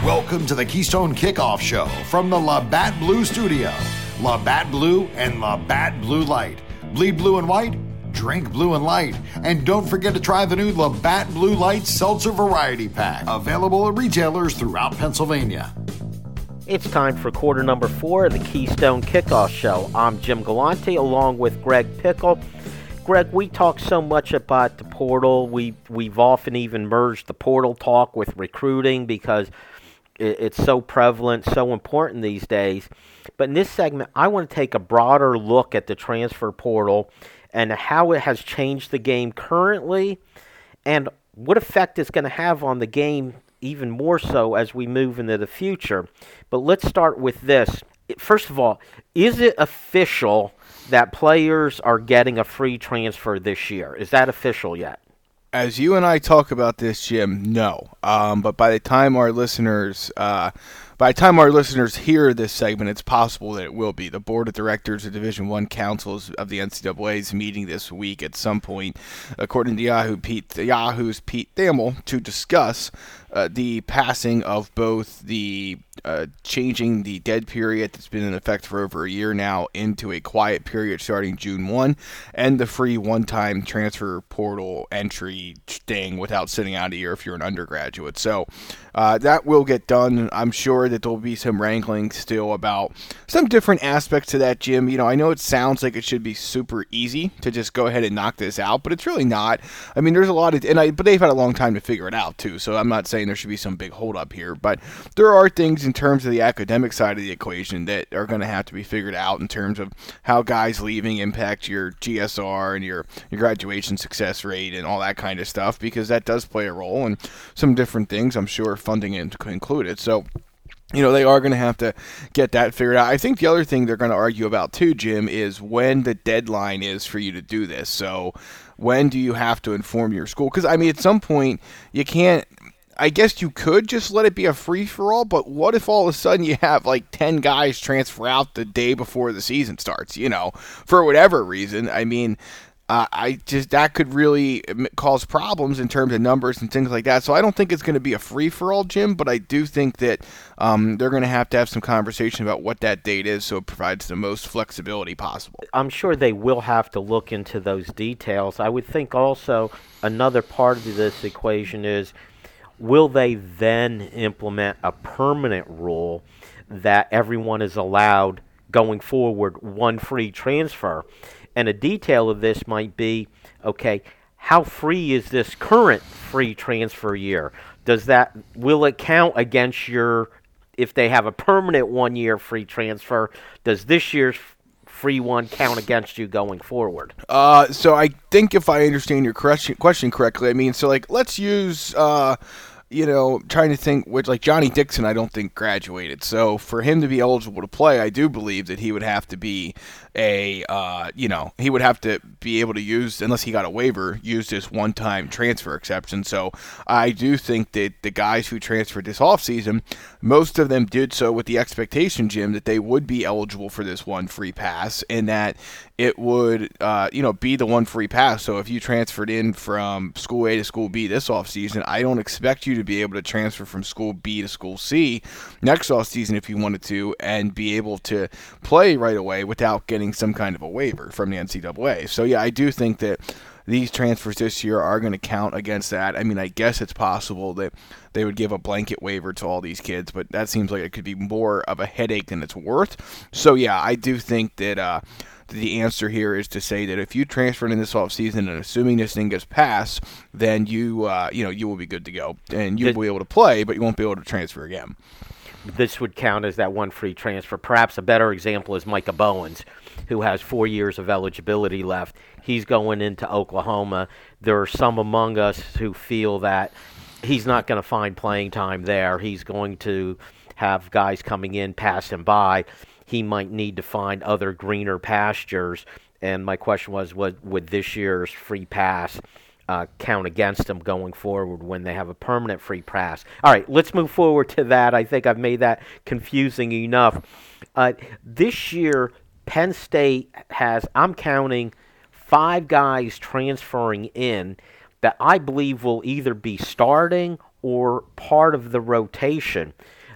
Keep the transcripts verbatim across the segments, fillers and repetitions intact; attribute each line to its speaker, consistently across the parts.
Speaker 1: Welcome to the Keystone Kickoff Show from the Labatt Blue Studio. Labatt Blue and Labatt Blue Light. Bleed blue and white, drink blue and light. And don't forget to try the new Labatt Blue Light Seltzer Variety Pack. Available at retailers throughout Pennsylvania.
Speaker 2: It's time for quarter number four of the Keystone Kickoff Show. I'm Jim Galante along with Greg Pickle. Greg, we talk so much about the portal. We, we've often even merged the portal talk with recruiting because it's so prevalent, so important these days. But in this segment, I want to take a broader look at the transfer portal and how it has changed the game currently and what effect it's going to have on the game even more so as we move into the future. But let's start with this. First of all, is it official that players are getting a free transfer this year? Is that official yet?
Speaker 3: As you and I talk about this, Jim, no. Um, but by the time our listeners, uh, by the time our listeners hear this segment, it's possible that it will be. The board of directors of Division One councils of the N C double A is meeting this week at some point, according to Yahoo Pete, Yahoo's Pete Thamel, to discuss uh, the passing of both the uh, changing the dead period that's been in effect for over a year now into a quiet period starting June first, and the free one-time transfer portal entry thing without sitting out a year if you're an undergraduate. So uh, that will get done. I'm sure that there'll be some wrangling still about some different aspects to that, Jim. You know, I know it sounds like it should be super easy to just go ahead and knock this out, but it's really not. I mean, there's a lot of, and I, but they've had a long time to figure it out too, so I'm not saying there should be some big holdup here, but there are things in terms of the academic side of the equation that are going to have to be figured out in terms of how guys leaving impact your G S R and your, your graduation success rate and all that kind of stuff, because that does play a role in some different things, I'm sure, funding included. So, you know, they are going to have to get that figured out. I think the other thing they're going to argue about too, Jim, is when the deadline is for you to do this. So when do you have to inform your school? Because, I mean, at some point, you can't, I guess you could just let it be a free-for-all, but what if all of a sudden you have like ten guys transfer out the day before the season starts, you know, for whatever reason? I mean, Uh, I just that could really cause problems in terms of numbers and things like that. So I don't think it's going to be a free-for-all, Jim, but I do think that um, they're going to have to have some conversation about what that date is so it provides the most flexibility possible.
Speaker 2: I'm sure they will have to look into those details. I would think also another part of this equation is, will they then implement a permanent rule that everyone is allowed going forward one free transfer? And a detail of this might be, okay, how free is this current free transfer year? Does that, will it count against your, if they have a permanent one-year free transfer, does this year's free one count against you going forward?
Speaker 3: Uh, so I think if I understand your question, question correctly, I mean, so like, let's use, uh, you know, trying to think, which, like Johnny Dixon, I don't think graduated. So for him to be eligible to play, I do believe that he would have to be a, uh, you know, he would have to be able to use, unless he got a waiver, use this one-time transfer exception. So I do think that the guys who transferred this offseason, most of them did so with the expectation, Jim, that they would be eligible for this one free pass and that it would, uh, you know, be the one free pass. So if you transferred in from school A to school B this offseason, I don't expect you to be able to transfer from school B to school C next offseason if you wanted to and be able to play right away without getting some kind of a waiver from the N C double A. So, yeah, I do think that these transfers this year are going to count against that. I mean, I guess it's possible that they would give a blanket waiver to all these kids, but that seems like it could be more of a headache than it's worth. So, yeah, I do think that uh, the answer here is to say that if you transferred in this offseason and assuming this thing gets passed, then you, uh, you know, you will be good to go. And you'll be able to play, but you won't be able to transfer again.
Speaker 2: This would count as that one free transfer. Perhaps a better example is Micah Bowens, who has four years of eligibility left. He's going into Oklahoma. There are some among us who feel that he's not going to find playing time there. He's going to have guys coming in, pass him by. He might need to find other greener pastures. And my question was, would, would this year's free pass Uh, count against them going forward when they have a permanent free pass? All right, let's move forward to that. I think I've made that confusing enough. Uh, this year, Penn State has, I'm counting, five guys transferring in that I believe will either be starting or part of the rotation.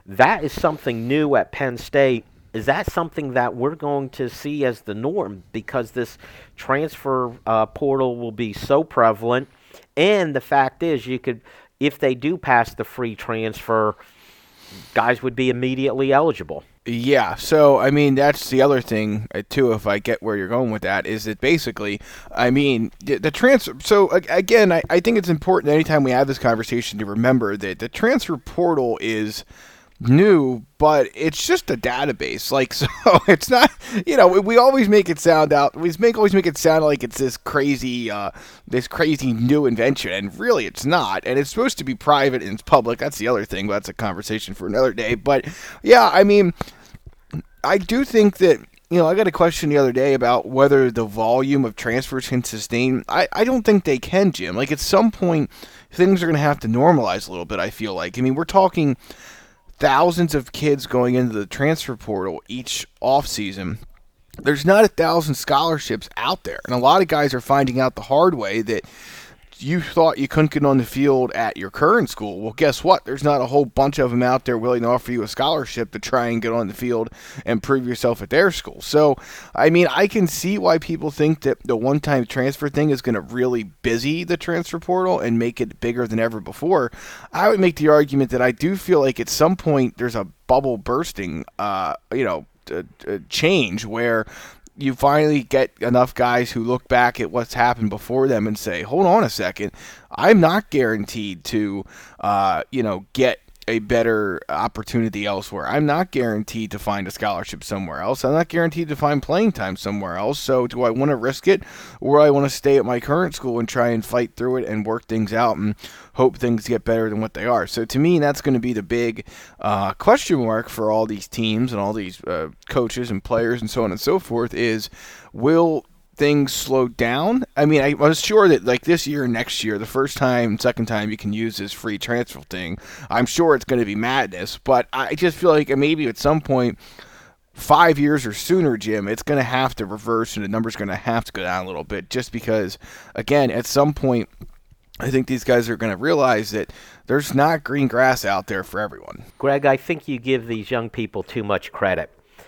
Speaker 2: That is something new at Penn State. Is that something that we're going to see as the norm because this transfer uh, portal will be so prevalent? And the fact is, you could, if they do pass the free transfer, guys would be immediately eligible.
Speaker 3: Yeah, so, I mean, that's the other thing, uh, too, if I get where you're going with that, is that basically, I mean, the, the transfer, so, uh, again, I, I think it's important anytime we have this conversation to remember that the transfer portal is new, but it's just a database. Like, so it's not, you know, we always make it sound out, we make always make it sound like it's this crazy, uh, this crazy new invention, and really it's not, and it's supposed to be private and it's public. That's the other thing, but that's a conversation for another day. But, yeah, I mean, I do think that, you know, I got a question the other day about whether the volume of transfers can sustain. I, I don't think they can, Jim. Like, at some point, things are going to have to normalize a little bit, I feel like. I mean, we're talking thousands of kids going into the transfer portal each offseason. There's not a thousand scholarships out there. And a lot of guys are finding out the hard way that you thought you couldn't get on the field at your current school. Well, guess what? There's not a whole bunch of them out there willing to offer you a scholarship to try and get on the field and prove yourself at their school. So, I mean, I can see why people think that the one-time transfer thing is going to really busy the transfer portal and make it bigger than ever before. I would make the argument that I do feel like at some point there's a bubble bursting, uh, you know, a, a change where you finally get enough guys who look back at what's happened before them and say, hold on a second, I'm not guaranteed to, uh, you know, get a better opportunity elsewhere. I'm not guaranteed to find a scholarship somewhere else. I'm not guaranteed to find playing time somewhere else. So do I want to risk it, or do I want to stay at my current school and try and fight through it and work things out and hope things get better than what they are? So to me, that's going to be the big uh, question mark for all these teams and all these uh, coaches and players and so on and so forth is, will things slow down? I mean, I was sure that like this year and next year, the first time, second time you can use this free transfer thing, I'm sure it's going to be madness. But I just feel like maybe at some point, five years or sooner, Jim, it's going to have to reverse and the number's going to have to go down a little bit just because, again, at some point, I think these guys are going to realize that there's not green grass out there for everyone.
Speaker 2: Greg, I think you give these young people too much credit.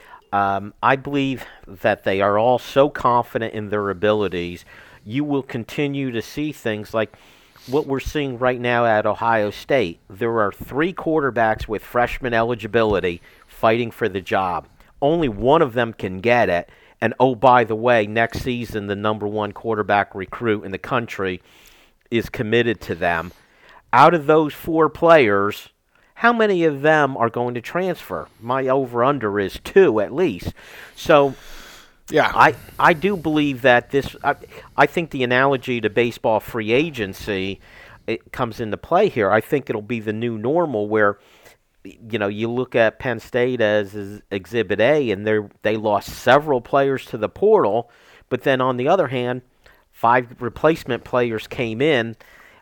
Speaker 2: Um, I believe that they are all so confident in their abilities, you will continue to see things like what we're seeing right now at Ohio State. There are three quarterbacks with freshman eligibility fighting for the job. Only one of them can get it. And, oh, by the way, next season the number one quarterback recruit in the country is committed to them. Out of those four players, how many of them are going to transfer? My over-under is two at least. So, yeah, I, I do believe that this. I, I think the analogy to baseball free agency it comes into play here. I think it'll be the new normal where, you know, you look at Penn State as, as Exhibit A, and they they lost several players to the portal, but then on the other hand, five replacement players came in,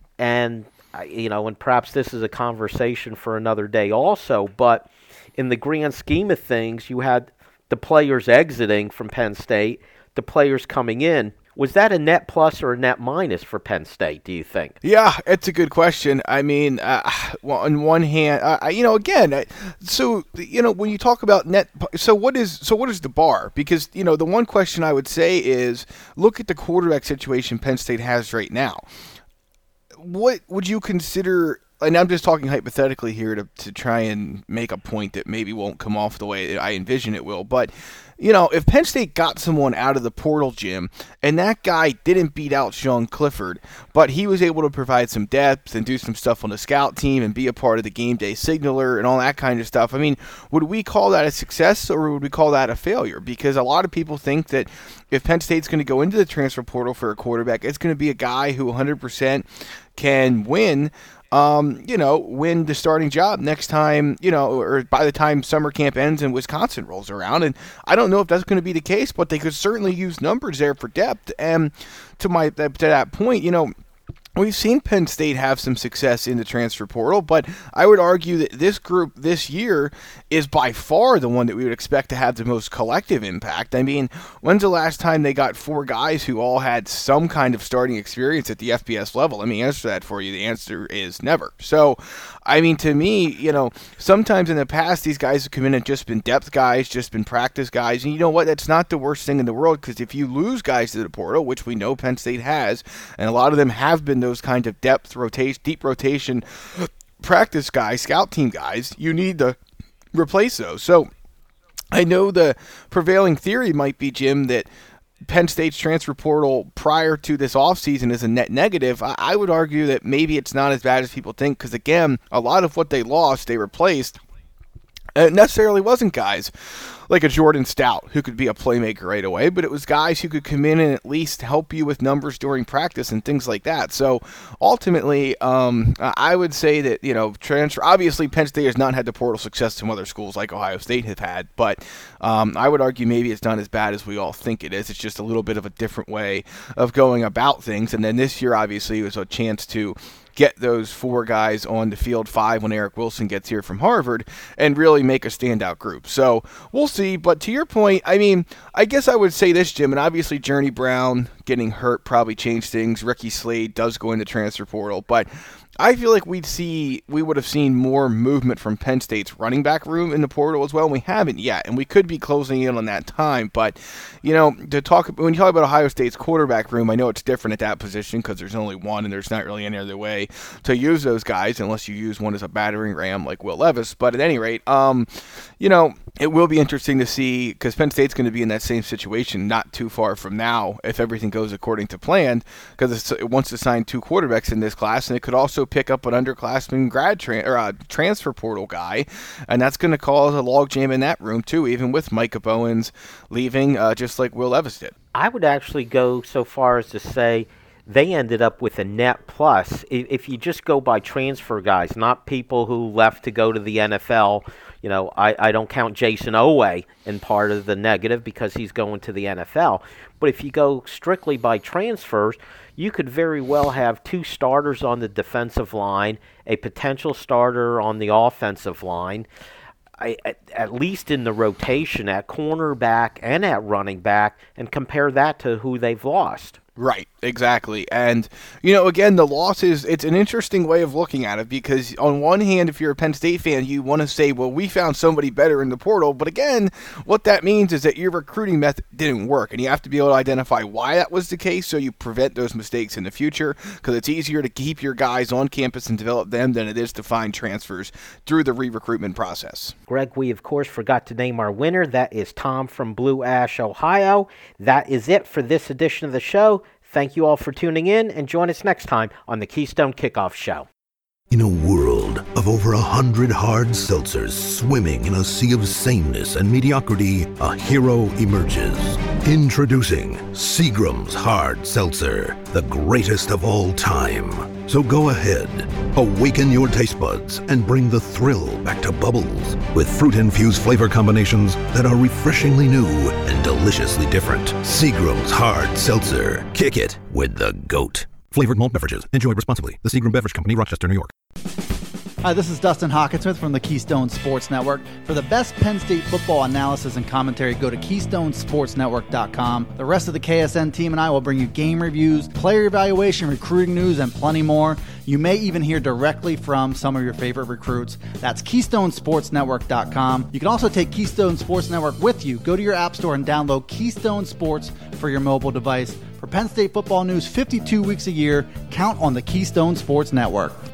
Speaker 2: and you know, and perhaps this is a conversation for another day also, but in the grand scheme of things, you had the players exiting from Penn State, the players coming in. Was that a net plus or a net minus for Penn State, do you think?
Speaker 3: Yeah, it's a good question. I mean, uh, well, on one hand, uh, you know, again, so, you know, when you talk about net, so what is so what is the bar? Because, you know, the one question I would say is, look at the quarterback situation Penn State has right now. What would you consider, and I'm just talking hypothetically here to, to try and make a point that maybe won't come off the way I envision it will, but, you know, if Penn State got someone out of the portal, Jim, and that guy didn't beat out Sean Clifford, but he was able to provide some depth and do some stuff on the scout team and be a part of the game day signaler and all that kind of stuff, I mean, would we call that a success or would we call that a failure? Because a lot of people think that if Penn State's going to go into the transfer portal for a quarterback, it's going to be a guy who one hundred percent can win, um, you know, win the starting job next time, you know, or by the time summer camp ends and Wisconsin rolls around. And I don't know if that's going to be the case, but they could certainly use numbers there for depth. And to my to that point, you know, we've seen Penn State have some success in the transfer portal, but I would argue that this group this year is by far the one that we would expect to have the most collective impact. I mean, when's the last time they got four guys who all had some kind of starting experience at the F B S level? Let me answer that for you. The answer is never. So, I mean, to me, you know, sometimes in the past, these guys have come in and just been depth guys, just been practice guys. And you know what? That's not the worst thing in the world, because if you lose guys to the portal, which we know Penn State has, and a lot of them have been those kind of depth rotation, deep rotation practice guys, scout team guys, you need to replace those. So I know the prevailing theory might be, Jim, that Penn State's transfer portal prior to this offseason is a net negative. I, I would argue that maybe it's not as bad as people think, because again, a lot of what they lost, they replaced. It necessarily wasn't guys like a Jordan Stout who could be a playmaker right away, but it was guys who could come in and at least help you with numbers during practice and things like that. So ultimately, um, I would say that, you know, transfer, obviously Penn State has not had the portal success some other schools like Ohio State have had, but um, I would argue maybe it's not as bad as we all think it is. It's just a little bit of a different way of going about things. And then this year, obviously, was a chance to get those four guys on the field, five when Eric Wilson gets here from Harvard, and really make a standout group. So we'll see. But to your point, I mean, I guess I would say this, Jim, and obviously Journey Brown getting hurt probably changed things. Ricky Slade does go into transfer portal, but I feel like we'd see we would have seen more movement from Penn State's running back room in the portal as well, and we haven't yet, and we could be closing in on that time. But you know, to talk when you talk about Ohio State's quarterback room, I know it's different at that position because there's only one, and there's not really any other way to use those guys unless you use one as a battering ram like Will Levis. But at any rate, um, you know, it will be interesting to see, because Penn State's going to be in that same situation not too far from now if everything goes according to plan, because it wants to sign two quarterbacks in this class, and it could also pick up an underclassman grad tra- or a transfer portal guy, and that's going to cause a logjam in that room too, even with Micah Bowens leaving, uh, just like Will Levis did.
Speaker 2: I would actually go so far as to say they ended up with a net plus. If you just go by transfer guys, not people who left to go to the N F L, you know, I, I don't count Jason Owe in part of the negative because he's going to the N F L. But if you go strictly by transfers, you could very well have two starters on the defensive line, a potential starter on the offensive line, I, at, at least in the rotation at cornerback and at running back, and compare that to who they've lost.
Speaker 3: Right, exactly. And, you know, again, the loss is, it's an interesting way of looking at it, because on one hand, if you're a Penn State fan, you want to say, well, we found somebody better in the portal. But again, what that means is that your recruiting method didn't work, and you have to be able to identify why that was the case so you prevent those mistakes in the future, because it's easier to keep your guys on campus and develop them than it is to find transfers through the re-recruitment process.
Speaker 2: Greg, we, of course, forgot to name our winner. That is Tom from Blue Ash, Ohio. That is it for this edition of the show. Thank you all for tuning in, and join us next time on the Keystone Kickoff Show.
Speaker 4: In a world of over a hundred hard seltzers swimming in a sea of sameness and mediocrity, a hero emerges. Introducing Seagram's Hard Seltzer, the greatest of all time. So go ahead, awaken your taste buds, and bring the thrill back to Bubbles with fruit-infused flavor combinations that are refreshingly new and deliciously different. Seagram's Hard Seltzer. Kick it with the GOAT. Flavored malt beverages. Enjoy responsibly. The Seagram Beverage Company, Rochester, New York.
Speaker 5: Hi, this is Dustin Hawkinsmith from the Keystone Sports Network. For the best Penn State football analysis and commentary, go to keystone sports network dot com. The rest of the K S N team and I will bring you game reviews, player evaluation, recruiting news, and plenty more. You may even hear directly from some of your favorite recruits. That's keystone sports network dot com. You can also take Keystone Sports Network with you. Go to your app store and download Keystone Sports for your mobile device. For Penn State football news fifty-two weeks a year, count on the Keystone Sports Network.